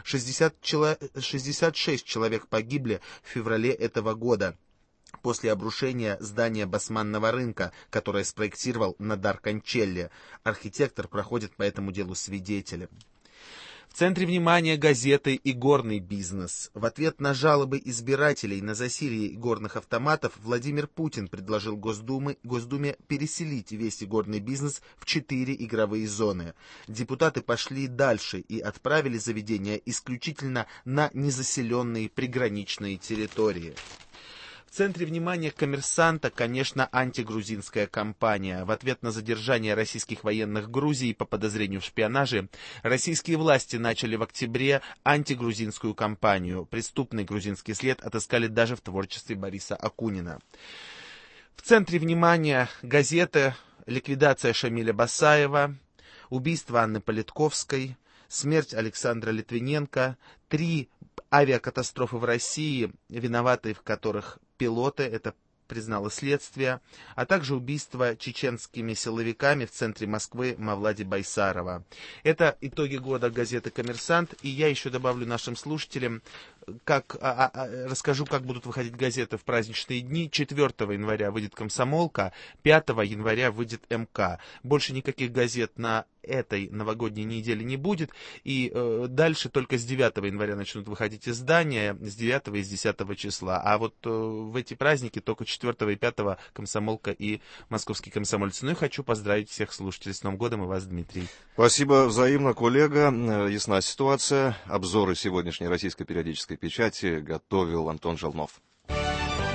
S2: 66 человек погибли в феврале этого года после обрушения здания Басманного рынка, которое спроектировал Надар Кончелли. Архитектор проходит по этому делу свидетелем. В центре внимания газеты «Игорный бизнес». В ответ на жалобы избирателей на засилье игорных автоматов Владимир Путин предложил Госдуме переселить весь игорный бизнес в 4 игровые зоны. Депутаты пошли дальше и отправили заведения исключительно на незаселенные приграничные территории. В центре внимания «Коммерсанта», конечно, антигрузинская кампания. В ответ на задержание российских военных в Грузии по подозрению в шпионаже, российские власти начали в октябре антигрузинскую кампанию. Преступный грузинский след отыскали даже в творчестве Бориса Акунина. В центре внимания газеты «Ликвидация Шамиля Басаева», убийство Анны Политковской, смерть Александра Литвиненко, 3 авиакатастрофы в России, виноваты в которых пилоты, это признало следствие, а также убийство чеченскими силовиками в центре Москвы Мавлади Байсарова. Это итоги года газеты «Коммерсант», и я еще добавлю нашим слушателям, расскажу, как будут выходить газеты в праздничные дни. 4 января выйдет «Комсомолка», 5 января выйдет МК. Больше никаких газет на этой новогодней неделе не будет, и дальше только с 9 января начнут выходить издания, с 9 и с 10 числа. А вот в эти праздники только 4 и 5 «Комсомолка» и «Московский комсомолец». Ну и хочу поздравить всех слушателей с Новым годом и вас, Дмитрий.
S1: Спасибо взаимно, коллега. Ясна ситуация. Обзоры сегодняшней российской периодической печати готовил Антон Желнов.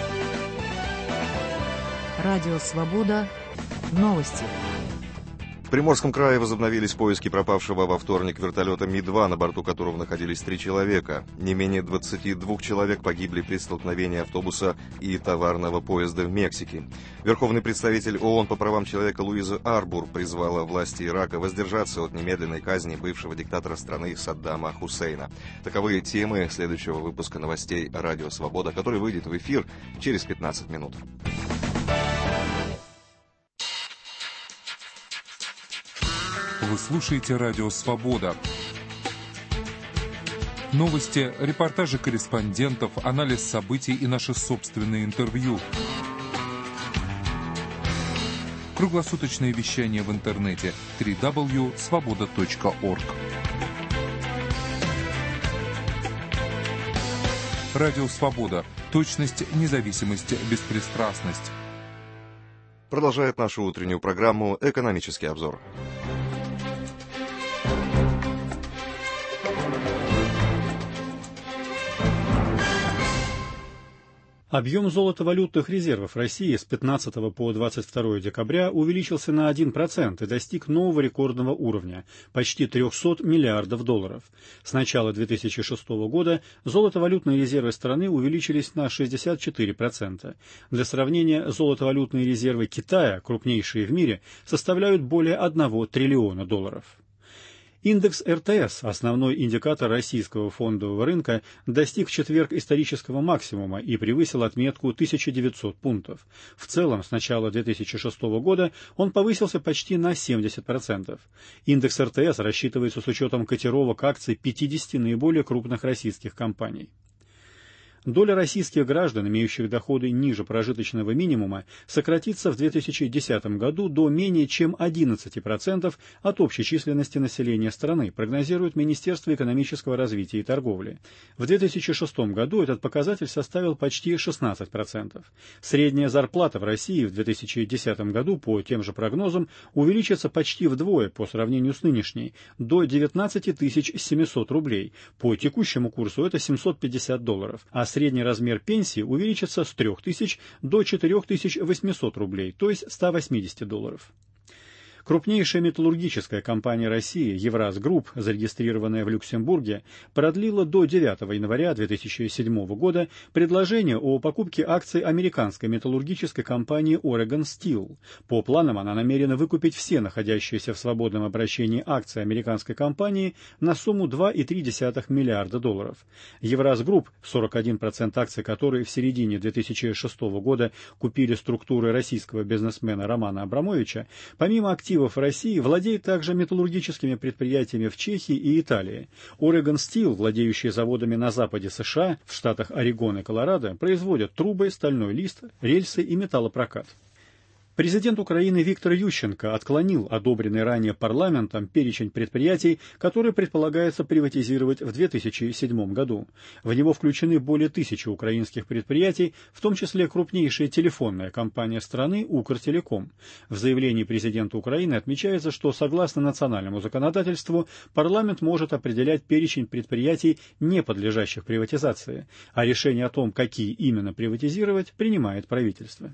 S28: Радио «Свобода». Новости.
S1: В Приморском крае возобновились поиски пропавшего во вторник вертолета Ми-2, на борту которого находились 3 человека. Не менее 22 человек погибли при столкновении автобуса и товарного поезда в Мексике. Верховный представитель ООН по правам человека Луиза Арбур призвала власти Ирака воздержаться от немедленной казни бывшего диктатора страны Саддама Хусейна. Таковы темы следующего выпуска новостей «Радио Свобода», который выйдет в эфир через 15 минут.
S3: Вы слушаете «Радио Свобода». Новости, репортажи корреспондентов, анализ событий и наши собственные интервью. Круглосуточное вещание в интернете www.svoboda.org. «Радио Свобода». Точность, независимость, беспристрастность.
S1: Продолжает нашу утреннюю программу «Экономический обзор».
S4: Объем золотовалютных резервов России с 15 по 22 декабря увеличился на 1% и достиг нового рекордного уровня – почти 300 миллиардов долларов. С начала 2006 года золотовалютные резервы страны увеличились на 64%. Для сравнения, золотовалютные резервы Китая, крупнейшие в мире, составляют более 1 триллиона долларов. Индекс РТС, основной индикатор российского фондового рынка, достиг в четверг исторического максимума и превысил отметку 1900 пунктов. В целом, с начала 2006 года он повысился почти на 70%. Индекс РТС рассчитывается с учетом котировок акций 50 наиболее крупных российских компаний. Доля российских граждан, имеющих доходы ниже прожиточного минимума, сократится в 2010 году до менее чем 11% от общей численности населения страны, прогнозирует Министерство экономического развития и торговли. В 2006 году этот показатель составил почти 16%. Средняя зарплата в России в 2010 году, по тем же прогнозам, увеличится почти вдвое по сравнению с нынешней, до 19 700 рублей. По текущему курсу это $750, а средний размер пенсии увеличится с 3000 до 4800 рублей, то есть $180. Крупнейшая металлургическая компания России «Евразгрупп», зарегистрированная в Люксембурге, продлила до 9 января 2007 года предложение о покупке акций американской металлургической компании Oregon Steel. По планам она намерена выкупить все находящиеся в свободном обращении акции американской компании на сумму $2,3 миллиарда. «Евразгрупп», 41% акций которой в середине 2006 года купили структуры российского бизнесмена Романа Абрамовича, помимо активов в России владеет также металлургическими предприятиями в Чехии и Италии. Oregon Steel, владеющие заводами на западе США, в штатах Орегон и Колорадо, производят трубы, стальной лист, рельсы и металлопрокат. Президент Украины Виктор Ющенко отклонил одобренный ранее парламентом перечень предприятий, которые предполагается приватизировать в 2007 году. В него включены более 1000 украинских предприятий, в том числе крупнейшая телефонная компания страны Укртелеком. В заявлении президента Украины отмечается, что согласно национальному законодательству парламент может определять перечень предприятий, не подлежащих приватизации, а решение о том, какие именно приватизировать, принимает правительство.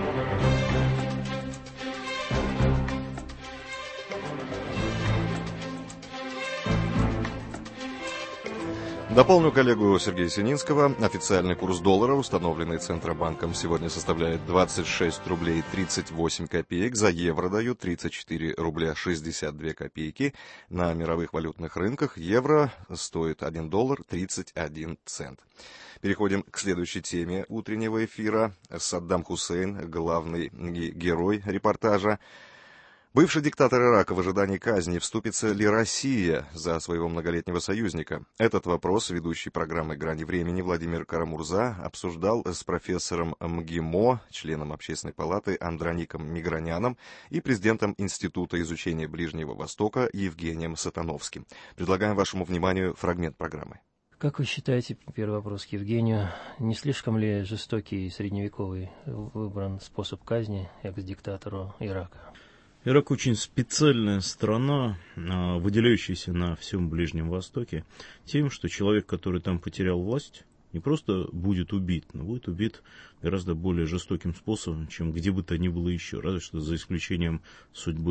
S1: Дополню коллегу Сергея Сининского. Официальный курс доллара, установленный Центробанком, сегодня составляет 26 рублей 38 копеек. За евро дают 34 рубля 62 копейки. На мировых валютных рынках евро стоит $1 31 цент. Переходим к следующей теме утреннего эфира. Саддам Хусейн, главный герой репортажа. Бывший диктатор Ирака в ожидании казни. Вступится ли Россия за своего многолетнего союзника? Этот вопрос ведущий программы «Грани времени» Владимир Карамурза обсуждал с профессором МГИМО, членом Общественной палаты Андроником Миграняном и президентом Института изучения Ближнего Востока Евгением Сатановским. Предлагаем вашему вниманию фрагмент программы.
S5: Как вы считаете, первый вопрос к Евгению, не слишком ли жестокий средневековый выбран способ казни экс-диктатору Ирака?
S7: Ирак очень специальная страна, выделяющаяся на всем Ближнем Востоке тем, что человек, который там потерял власть, не просто будет убит, но будет убит гораздо более жестоким способом, чем где бы то ни было еще, разве что за исключением судьбы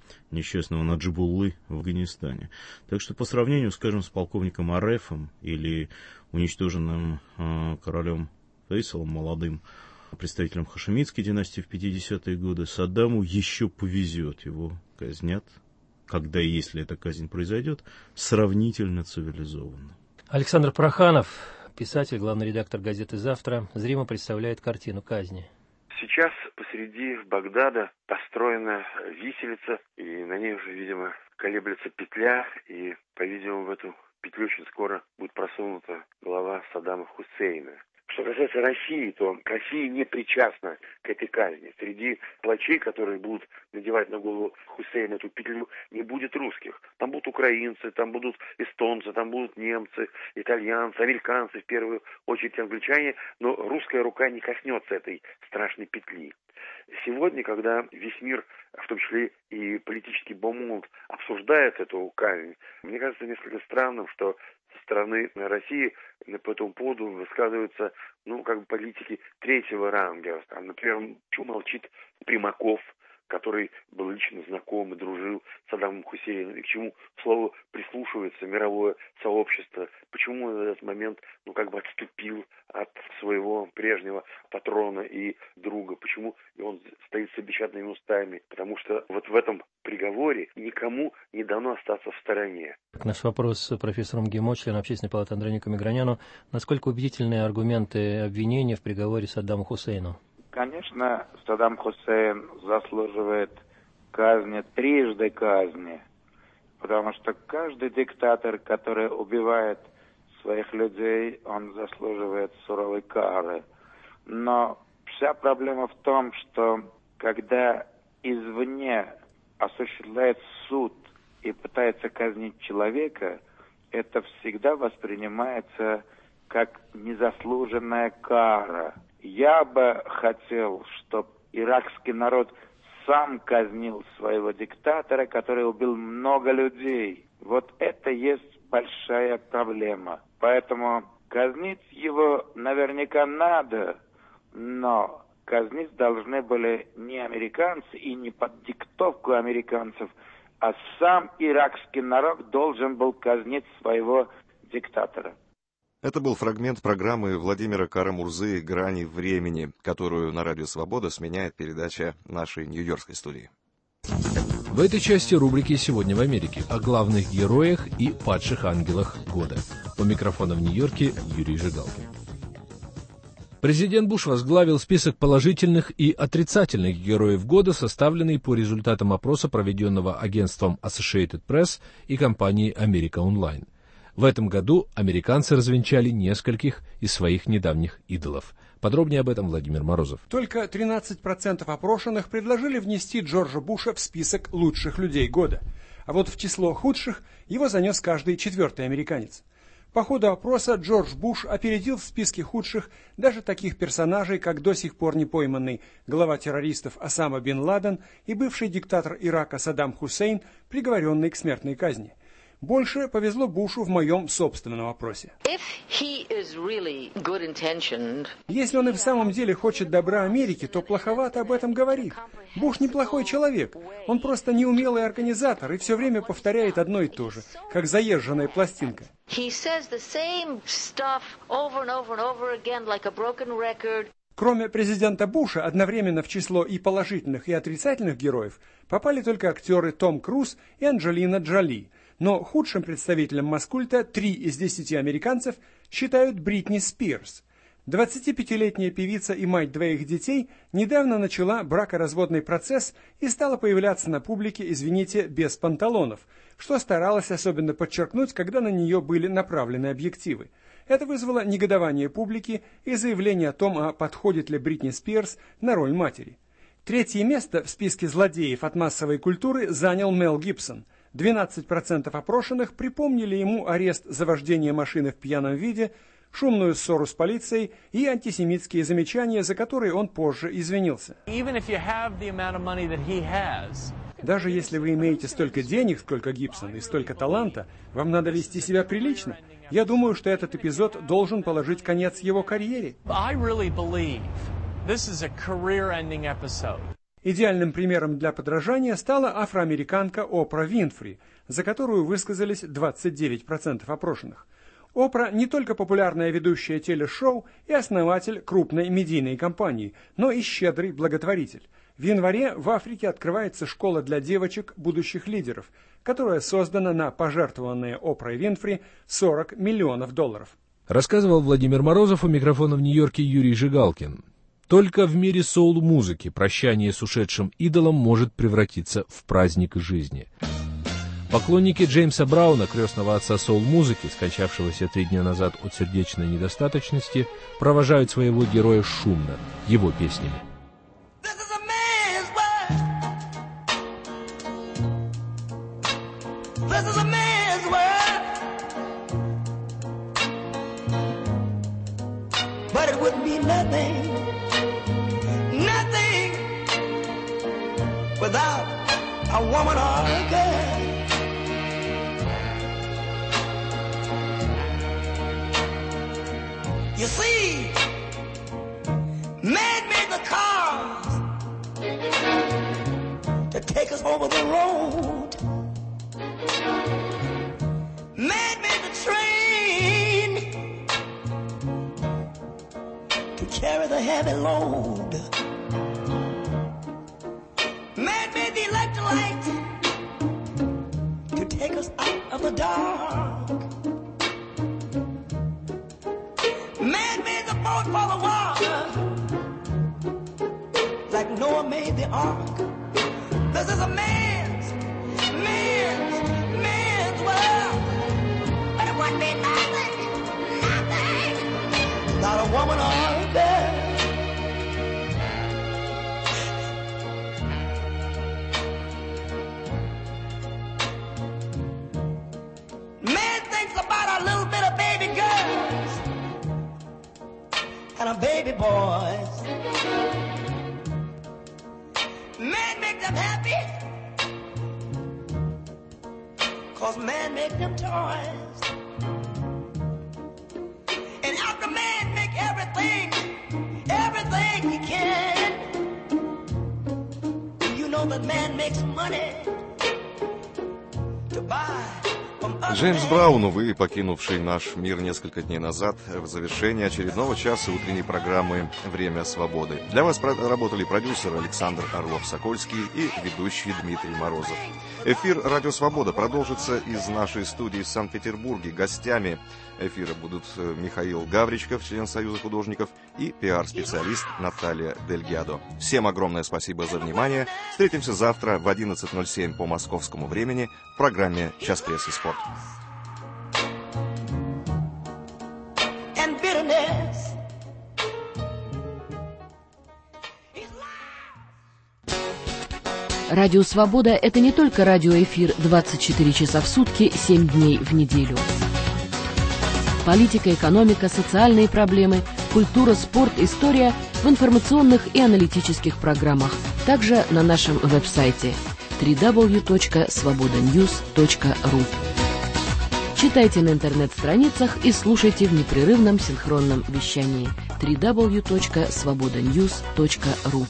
S7: несчастного Наджибуллы в Афганистане. Так что по сравнению, скажем, с полковником Арефом или уничтоженным королем Фейсалом молодым, представителем хашемитской династии в 50-е годы, Саддаму еще повезет, его казнят, когда и если эта казнь произойдет, сравнительно цивилизованно.
S5: Александр Проханов, писатель, главный редактор газеты «Завтра», зримо представляет картину казни.
S6: Сейчас посреди Багдада построена виселица, и на ней уже, видимо, колеблется петля, и, по-видимому, в эту петлю очень скоро будет просунута голова Саддама Хусейна. Что касается России, то Россия не причастна к этой казни. Среди палачей, которые будут надевать на голову Хусейна эту петлю, не будет русских. Там будут украинцы, там будут эстонцы, там будут немцы, итальянцы, американцы, в первую очередь англичане, но русская рука не коснется этой страшной петли. Сегодня, когда весь мир, в том числе и политический бомонд, обсуждает эту казнь, мне кажется несколько странным, что со стороны России по этому поводу высказываются, политики третьего ранга. Например, почему молчит Примаков, который был лично знаком и дружил с Саддамом Хусейном, и к чему, к слову, прислушивается мировое сообщество, почему он в этот момент, отступил от своего прежнего патрона и друга, почему он стоит с опечатанными устами, потому что вот в этом приговоре никому не дано остаться в стороне.
S5: Наш вопрос профессору МГИМО, члену Общественной палаты Андрею Никомиграняну. Насколько убедительны аргументы обвинения в приговоре Саддаму Хусейну?
S8: Конечно, Саддам Хусейн заслуживает казни, трижды казни, потому что каждый диктатор, который убивает своих людей, он заслуживает суровой кары. Но вся проблема в том, что когда извне осуществляет суд и пытается казнить человека, это всегда воспринимается как незаслуженная кара. Я бы хотел, чтобы иракский народ сам казнил своего диктатора, который убил много людей. Вот это есть большая проблема. Поэтому казнить его наверняка надо, но казнить должны были не американцы и не под диктовку американцев, а сам иракский народ должен был казнить своего диктатора.
S1: Это был фрагмент программы Владимира Кара-Мурзы «Грани времени», которую на Радио Свобода сменяет передача нашей нью-йоркской студии.
S9: В этой части рубрики «Сегодня в Америке» о главных героях и падших ангелах года. У микрофона в Нью-Йорке Юрий Жигалкин. Президент Буш возглавил список положительных и отрицательных героев года, составленный по результатам опроса, проведенного агентством Associated Press и компанией America Online. В этом году американцы развенчали нескольких из своих недавних идолов. Подробнее об этом Владимир Морозов.
S10: Только 13% опрошенных предложили внести Джорджа Буша в список лучших людей года. А вот в число худших его занес каждый четвертый американец. По ходу опроса Джордж Буш опередил в списке худших даже таких персонажей, как до сих пор не пойманный глава террористов Осама бен Ладен и бывший диктатор Ирака Саддам Хусейн, приговоренный к смертной казни. Больше повезло Бушу в моем собственном опросе. Если он и в самом деле хочет добра Америке, то плоховато об этом говорит. Буш неплохой человек. Он просто неумелый организатор и все время повторяет одно и то же, как заезженная пластинка. Кроме президента Буша, одновременно в число и положительных, и отрицательных героев попали только актеры Том Круз и Анджелина Джоли. Но худшим представителем маскульта 3 из 10 американцев считают Бритни Спирс. 25-летняя певица и мать двоих детей недавно начала бракоразводный процесс и стала появляться на публике, извините, без панталонов, что старалась особенно подчеркнуть, когда на нее были направлены объективы. Это вызвало негодование публики и заявление о том, подходит ли Бритни Спирс на роль матери. Третье место в списке злодеев от массовой культуры занял Мел Гибсон. 12% опрошенных припомнили ему арест за вождение машины в пьяном виде, шумную ссору с полицией и антисемитские замечания, за которые он позже извинился. Даже если вы имеете столько денег, сколько Гибсон, и столько таланта, вам надо вести себя прилично. Я думаю, что этот эпизод должен положить конец его карьере. Идеальным примером для подражания стала афроамериканка Опра Винфри, за которую высказались 29% опрошенных. Опра не только популярная ведущая телешоу и основатель крупной медийной компании, но и щедрый благотворитель. В январе в Африке открывается школа для девочек будущих лидеров, которая создана на пожертвованные Опрой Винфри $40 миллионов.
S9: Рассказывал Владимир Морозов, у микрофона в Нью-Йорке Юрий Жигалкин. Только в мире соул-музыки прощание с ушедшим идолом может превратиться в праздник жизни. Поклонники Джеймса Брауна, крестного отца соул-музыки, скончавшегося 3 дня назад от сердечной недостаточности, провожают своего героя шумно, его песнями.
S11: Without a woman or a girl, you see, man made the cars to take us over the road. Man made the train to carry the heavy load. Man made the electric light to take us out of the dark. Man made the boat for the water, like Noah made the ark. This is a man's world. But it wouldn't be nothing without a woman or a girl. And a baby boys. Man make them happy, 'cause man make them toys. And after man make everything he can, you know that man makes money to buy.
S1: Джеймс Браун, увы, покинувший наш мир несколько дней назад, в завершении очередного часа утренней программы «Время свободы». Для вас работали продюсер Александр Орлов-Сокольский и ведущий Дмитрий Морозов. Эфир «Радио Свобода» продолжится из нашей студии в Санкт-Петербурге. Гостями эфира будут Михаил Гавричков, член Союза художников, и пиар-специалист Наталья Дельгядо. Всем огромное спасибо за внимание. Встретимся завтра в 11:07 по московскому времени в программе «Час прессы и спорт».
S12: Радио «Свобода» — это не только радиоэфир 24 часа в сутки, 7 дней в неделю. Политика, экономика, социальные проблемы, культура, спорт, история в информационных и аналитических программах. Также на нашем веб-сайте www.svobodanews.ru. Читайте на интернет-страницах и слушайте в непрерывном синхронном вещании www.svobodanews.ru.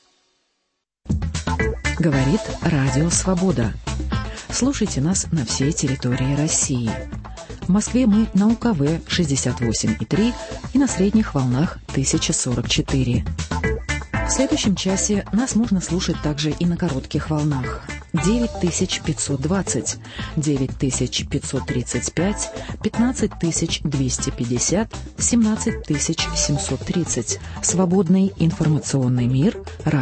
S28: Говорит Радио Свобода. Слушайте нас на всей территории России. В Москве мы на УКВ 68,3 и на средних волнах 1044. В следующем часе нас можно слушать также и на коротких волнах. 9520, 9535, 15250, 17730. Свободный информационный мир.